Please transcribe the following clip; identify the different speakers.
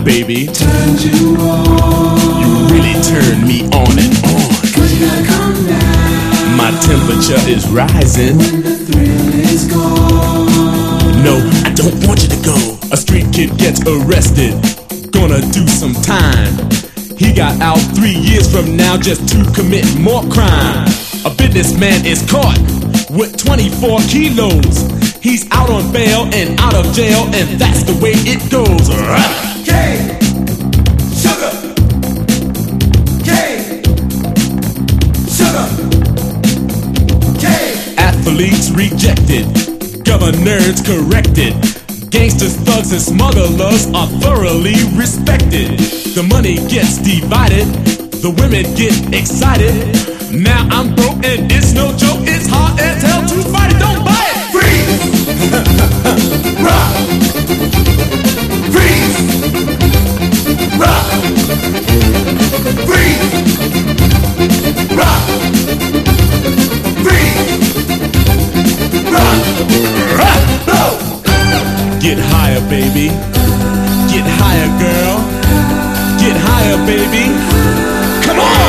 Speaker 1: baby.
Speaker 2: Turned you on.
Speaker 1: You really turn me on and on.
Speaker 2: 'Cause you gotta come down.
Speaker 1: My temperature is rising.
Speaker 2: When the thrill is gone.
Speaker 1: No, I don't want you to go. A street kid gets arrested, gonna do some time. He got out 3 years from now just to commit more crime. A businessman is caught with 24 kilos. He's out on bail and out of jail, and that's the way it goes.
Speaker 2: Cane, sugar, cane, sugar, cane.
Speaker 1: Athletes rejected, governors corrected. Gangsters, thugs, and smugglers are thoroughly respected. The money gets divided, the women get excited. Now I'm broke and it's no joke, it's hard as hell to fight it, don't buy it!
Speaker 2: Freeze! Rock! Freeze! Rock! Freeze! Rock! Freeze! Rock! Blow!
Speaker 1: Get higher, baby. Get higher, girl. Get higher, baby. Come on!